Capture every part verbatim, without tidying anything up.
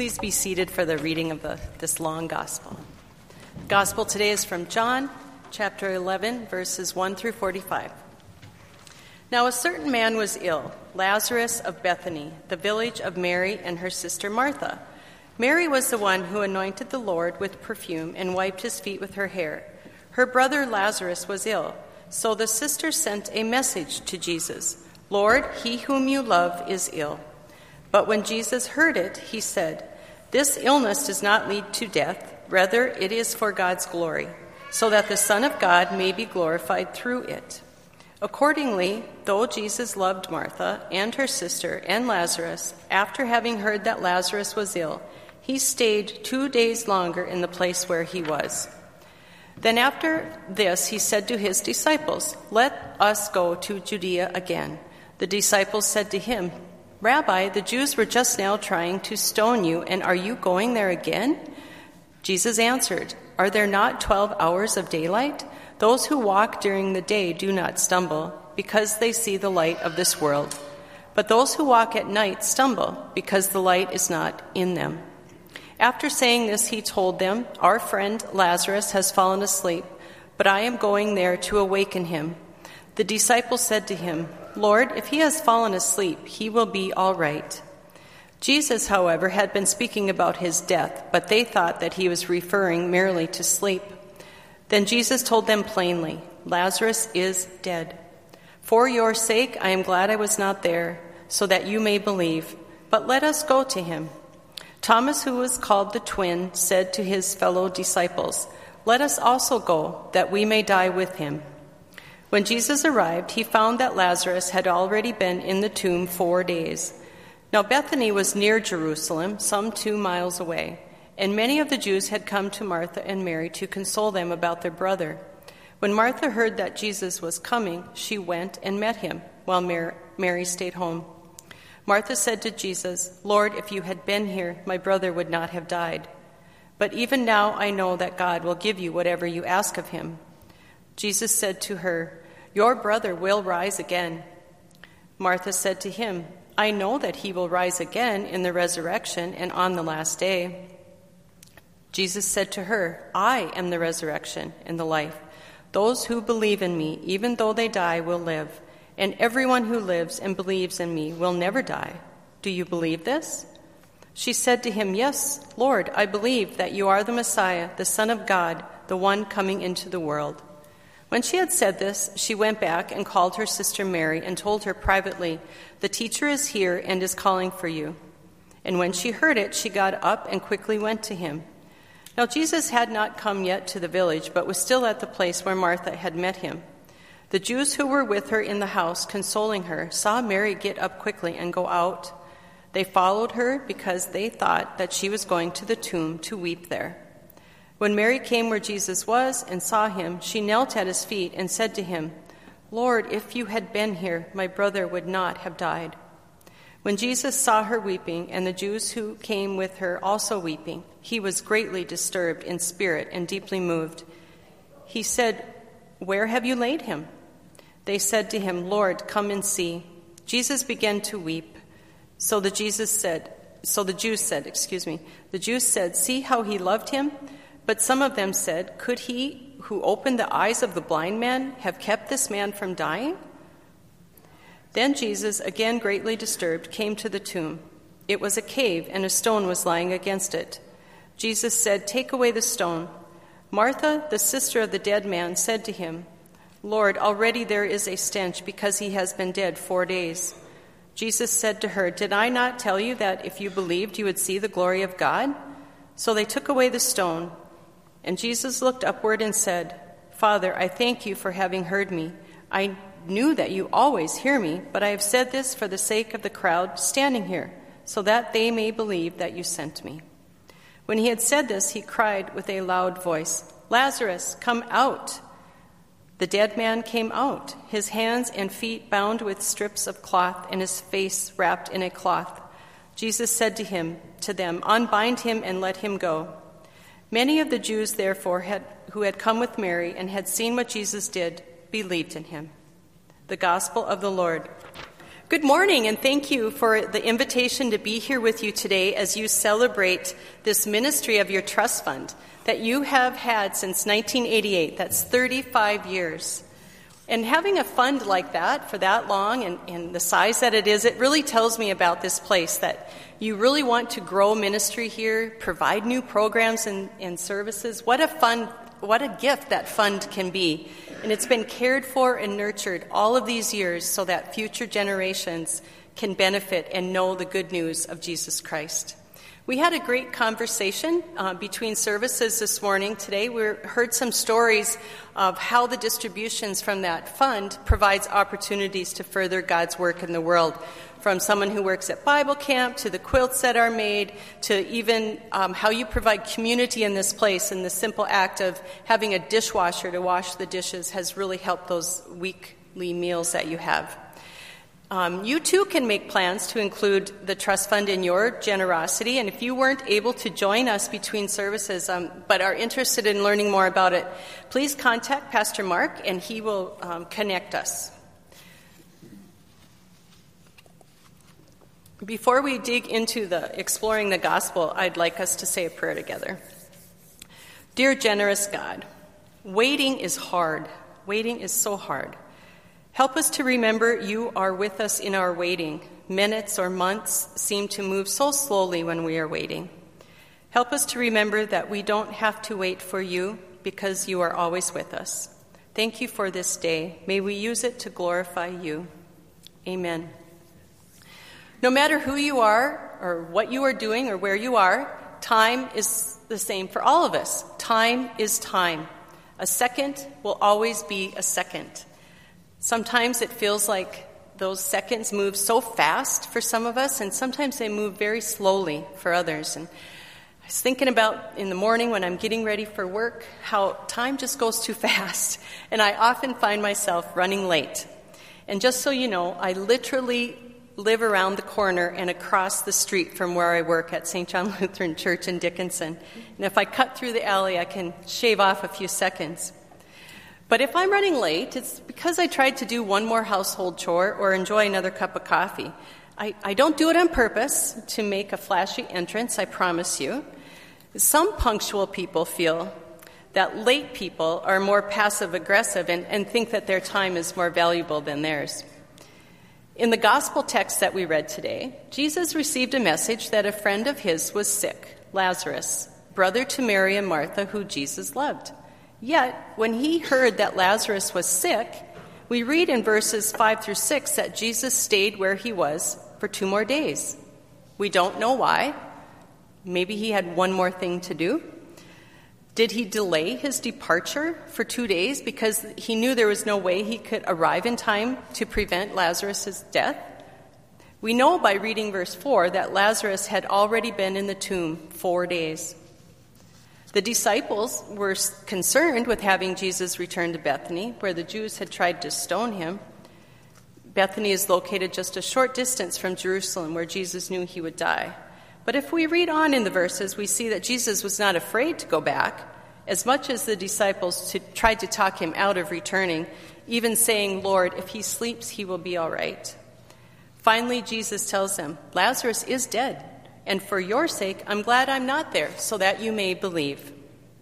Please be seated for the reading of the, this long gospel. The gospel today is from John, chapter eleven, verses one through forty-five. Now a certain man was ill, Lazarus of Bethany, the village of Mary and her sister Martha. Mary was the one who anointed the Lord with perfume and wiped his feet with her hair. Her brother Lazarus was ill, so the sisters sent a message to Jesus, "Lord, he whom you love is ill." But when Jesus heard it, he said, "This illness does not lead to death. Rather, it is for God's glory, so that the Son of God may be glorified through it." Accordingly, though Jesus loved Martha and her sister and Lazarus, after having heard that Lazarus was ill, he stayed two days longer in the place where he was. Then after this, he said to his disciples, "Let us go to Judea again." The disciples said to him, "Rabbi, the Jews were just now trying to stone you, and are you going there again?" Jesus answered, "Are there not twelve hours of daylight? Those who walk during the day do not stumble, because they see the light of this world. But those who walk at night stumble, because the light is not in them." After saying this, he told them, "Our friend Lazarus has fallen asleep, but I am going there to awaken him." The disciples said to him, "Lord, if he has fallen asleep, he will be all right." Jesus, however, had been speaking about his death, but they thought that he was referring merely to sleep. Then Jesus told them plainly, "Lazarus is dead. For your sake, I am glad I was not there, so that you may believe. But let us go to him." Thomas, who was called the twin, said to his fellow disciples, "Let us also go, that we may die with him." When Jesus arrived, he found that Lazarus had already been in the tomb four days. Now Bethany was near Jerusalem, some two miles away, and many of the Jews had come to Martha and Mary to console them about their brother. When Martha heard that Jesus was coming, she went and met him, while Mary stayed home. Martha said to Jesus, "Lord, if you had been here, my brother would not have died. But even now I know that God will give you whatever you ask of him." Jesus said to her, "Your brother will rise again." Martha said to him, "I know that he will rise again in the resurrection and on the last day." Jesus said to her, "I am the resurrection and the life. Those who believe in me, even though they die, will live, and everyone who lives and believes in me will never die. Do you believe this?" She said to him, "Yes, Lord, I believe that you are the Messiah, the Son of God, the one coming into the world." When she had said this, she went back and called her sister Mary and told her privately, "The teacher is here and is calling for you." And when she heard it, she got up and quickly went to him. Now Jesus had not come yet to the village, but was still at the place where Martha had met him. The Jews who were with her in the house, consoling her, saw Mary get up quickly and go out. They followed her because they thought that she was going to the tomb to weep there. When Mary came where Jesus was and saw him, she knelt at his feet and said to him, "Lord, if you had been here, my brother would not have died." When Jesus saw her weeping, and the Jews who came with her also weeping, he was greatly disturbed in spirit and deeply moved. He said, "Where have you laid him?" They said to him, "Lord, come and see." Jesus began to weep. So the Jesus said, so the Jews said, excuse me, the Jews said, "See how he loved him?" But some of them said, "Could he who opened the eyes of the blind man have kept this man from dying?" Then Jesus, again greatly disturbed, came to the tomb. It was a cave, and a stone was lying against it. Jesus said, "Take away the stone." Martha, the sister of the dead man, said to him, "Lord, already there is a stench, because he has been dead four days." Jesus said to her, "Did I not tell you that if you believed, you would see the glory of God?" So they took away the stone. And Jesus looked upward and said, "Father, I thank you for having heard me. I knew that you always hear me, but I have said this for the sake of the crowd standing here, so that they may believe that you sent me." When he had said this, he cried with a loud voice, "Lazarus, come out!" The dead man came out, his hands and feet bound with strips of cloth and his face wrapped in a cloth. Jesus said to him, to them, "Unbind him and let him go." Many of the Jews, therefore, had, who had come with Mary and had seen what Jesus did, believed in him. The Gospel of the Lord. Good morning, and thank you for the invitation to be here with you today as you celebrate this ministry of your trust fund that you have had since nineteen eighty-eight. That's thirty-five years. And having a fund like that for that long and, and the size that it is, it really tells me about this place, that you really want to grow ministry here, provide new programs and, and services. What a fun, what a gift that fund can be. And it's been cared for and nurtured all of these years so that future generations can benefit and know the good news of Jesus Christ. We had a great conversation uh, between services this morning. Today we heard some stories of how the distributions from that fund provides opportunities to further God's work in the world, from someone who works at Bible camp to the quilts that are made to even um, how you provide community in this place. And the simple act of having a dishwasher to wash the dishes has really helped those weekly meals that you have. Um, you too can make plans to include the trust fund in your generosity, and if you weren't able to join us between services um, but are interested in learning more about it, please contact Pastor Mark and he will um, connect us. Before we dig into the exploring the gospel, I'd like us to say a prayer together. Dear generous God, waiting is hard. Waiting is so hard. Help us to remember you are with us in our waiting. Minutes or months seem to move so slowly when we are waiting. Help us to remember that we don't have to wait for you because you are always with us. Thank you for this day. May we use it to glorify you. Amen. No matter who you are or what you are doing or where you are, time is the same for all of us. Time is time. A second will always be a second. Sometimes it feels like those seconds move so fast for some of us, and sometimes they move very slowly for others. And I was thinking about in the morning when I'm getting ready for work how time just goes too fast, and I often find myself running late. And just so you know, I literally live around the corner and across the street from where I work at Saint John Lutheran Church in Dickinson. And if I cut through the alley, I can shave off a few seconds. But if I'm running late, it's because I tried to do one more household chore or enjoy another cup of coffee. I, I don't do it on purpose to make a flashy entrance, I promise you. Some punctual people feel that late people are more passive-aggressive and, and think that their time is more valuable than theirs. In the gospel text that we read today, Jesus received a message that a friend of his was sick, Lazarus, brother to Mary and Martha, who Jesus loved. Yet, when he heard that Lazarus was sick, we read in verses five through six that Jesus stayed where he was for two more days. We don't know why. Maybe he had one more thing to do. Did he delay his departure for two days because he knew there was no way he could arrive in time to prevent Lazarus' death? We know by reading verse four that Lazarus had already been in the tomb four days. The disciples were concerned with having Jesus return to Bethany, where the Jews had tried to stone him. Bethany is located just a short distance from Jerusalem, where Jesus knew he would die. But if we read on in the verses, we see that Jesus was not afraid to go back, as much as the disciples to, tried to talk him out of returning, even saying, "Lord, if he sleeps, he will be all right." Finally, Jesus tells them, "Lazarus is dead. And for your sake, I'm glad I'm not there, so that you may believe."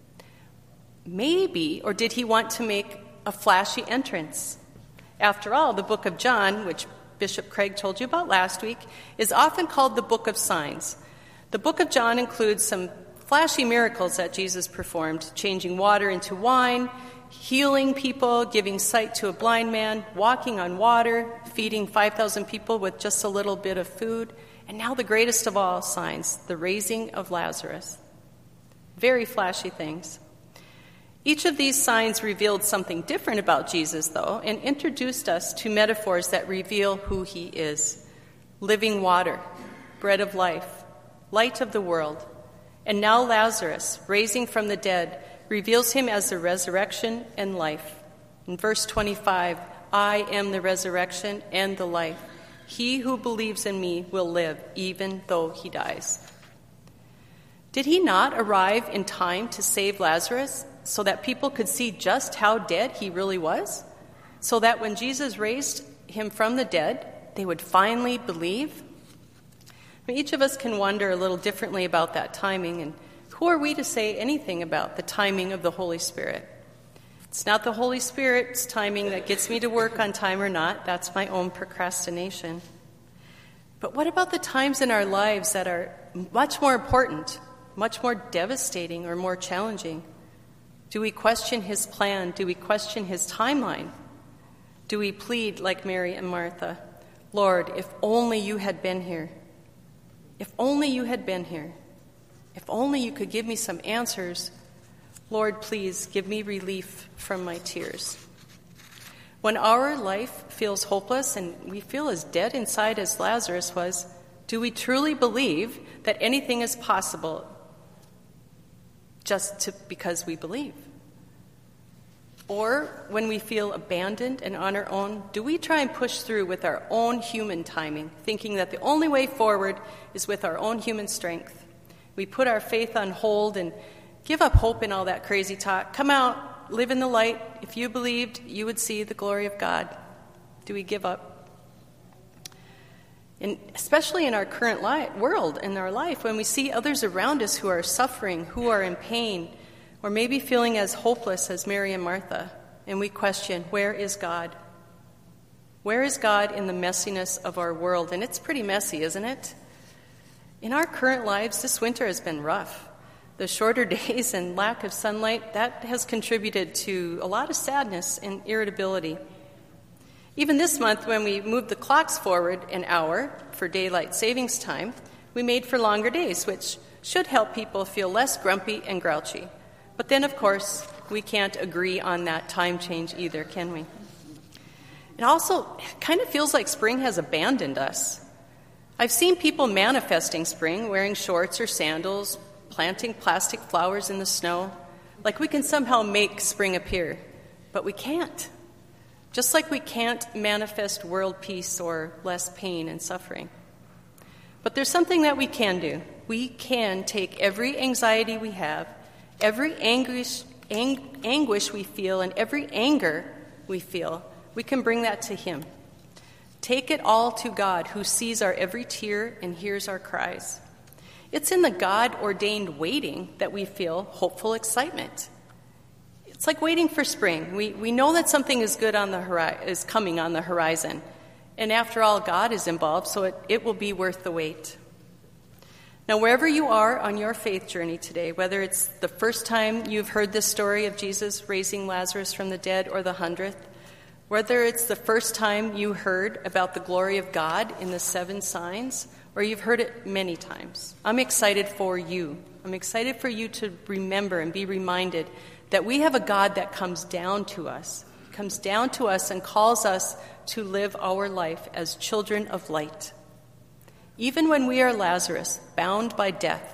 Maybe, or did he want to make a flashy entrance? After all, the book of John, which Bishop Craig told you about last week, is often called the book of signs. The book of John includes some flashy miracles that Jesus performed, changing water into wine, healing people, giving sight to a blind man, walking on water, feeding five thousand people with just a little bit of food. And now the greatest of all signs, the raising of Lazarus. Very flashy things. Each of these signs revealed something different about Jesus, though, and introduced us to metaphors that reveal who he is. Living water, bread of life, light of the world. And now Lazarus, raising from the dead, reveals him as the resurrection and life. In verse twenty-five, "I am the resurrection and the life. He who believes in me will live, even though he dies." Did he not arrive in time to save Lazarus so that people could see just how dead he really was? So that when Jesus raised him from the dead, they would finally believe? I mean, each of us can wonder a little differently about that timing, and who are we to say anything about the timing of the Holy Spirit? It's not the Holy Spirit's timing that gets me to work on time or not. That's my own procrastination. But what about the times in our lives that are much more important, much more devastating, or more challenging? Do we question his plan? Do we question his timeline? Do we plead like Mary and Martha, Lord, if only you had been here. If only you had been here. If only you could give me some answers. Lord, please give me relief from my tears. When our life feels hopeless and we feel as dead inside as Lazarus was, do we truly believe that anything is possible just to, because we believe? Or when we feel abandoned and on our own, do we try and push through with our own human timing, thinking that the only way forward is with our own human strength? We put our faith on hold and give up hope in all that crazy talk. Come out, live in the light. If you believed, you would see the glory of God. Do we give up? And especially in our current li- world, in our life, when we see others around us who are suffering, who are in pain, or maybe feeling as hopeless as Mary and Martha, and we question, where is God? Where is God in the messiness of our world? And it's pretty messy, isn't it? In our current lives, this winter has been rough. The shorter days and lack of sunlight, that has contributed to a lot of sadness and irritability. Even this month, when we moved the clocks forward an hour for daylight savings time, we made for longer days, which should help people feel less grumpy and grouchy. But then, of course, we can't agree on that time change either, can we? It also kind of feels like spring has abandoned us. I've seen people manifesting spring, wearing shorts or sandals, planting plastic flowers in the snow, like we can somehow make spring appear. But we can't. Just like we can't manifest world peace or less pain and suffering. But there's something that we can do. We can take every anxiety we have, every anguish, ang- anguish we feel, and every anger we feel, we can bring that to him. Take it all to God, who sees our every tear and hears our cries. It's in the God-ordained waiting that we feel hopeful excitement. It's like waiting for spring. We we know that something is good on the hori- is coming on the horizon. And after all, God is involved, so it, it will be worth the wait. Now, wherever you are on your faith journey today, whether it's the first time you've heard this story of Jesus raising Lazarus from the dead or the hundredth, whether it's the first time you heard about the glory of God in the seven signs, or you've heard it many times, I'm excited for you. I'm excited for you to remember and be reminded that we have a God that comes down to us, comes down to us and calls us to live our life as children of light. Even when we are Lazarus, bound by death,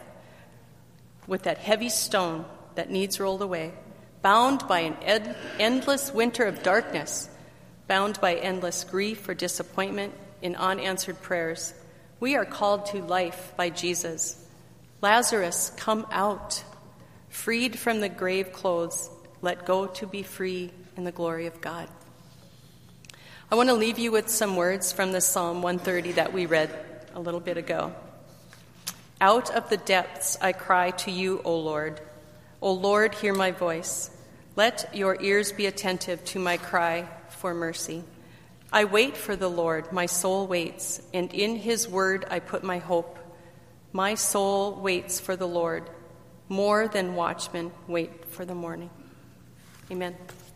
with that heavy stone that needs rolled away, bound by an ed- endless winter of darkness, bound by endless grief or disappointment in unanswered prayers, we are called to life by Jesus. Lazarus, come out. Freed from the grave clothes, let go to be free in the glory of God. I want to leave you with some words from the Psalm one thirty that we read a little bit ago. Out of the depths I cry to you, O Lord. O Lord, hear my voice. Let your ears be attentive to my cry for mercy. I wait for the Lord, my soul waits, and in his word I put my hope. My soul waits for the Lord, more than watchmen wait for the morning. Amen.